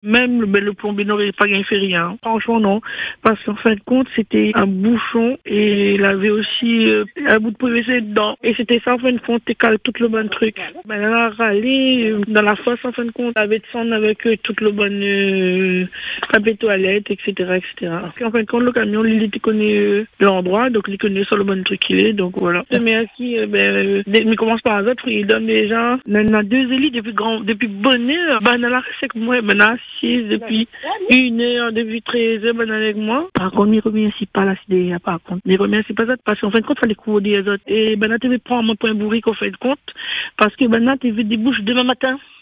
Même le plombier n'aurait pas bien fait rien. Franchement, non. Parce qu'en fin de compte, c'était un bouchon et il avait aussi un bout de PVC dedans. Et c'était ça, en fin de compte, et cale tout le bon truc. Ben, elle a râlé dans la fosse, en fin de compte, avec son, avec tout le bon papier toilette, etc., etc. Et en fin de compte, le camion, lui, il connaît l'endroit, donc il connaît sur le bon truc qu'il est, donc voilà. Mais à qui, il commence par hasard, il donne déjà, on a 2 élites depuis bonne heure. Ben, elle a resté avec moi, ben, elle a 6 depuis 1 heure, depuis 13 heures, ben, elle est avec moi. Par contre, il remercie pas la CDA, par contre. Il remercie pas ça, parce qu'en fin de compte, il fallait couvrir des autres. Et ben, là, tu veux prendre mon point bourrique, en fin de compte, parce que ben, là, tu veux des bouches demain matin.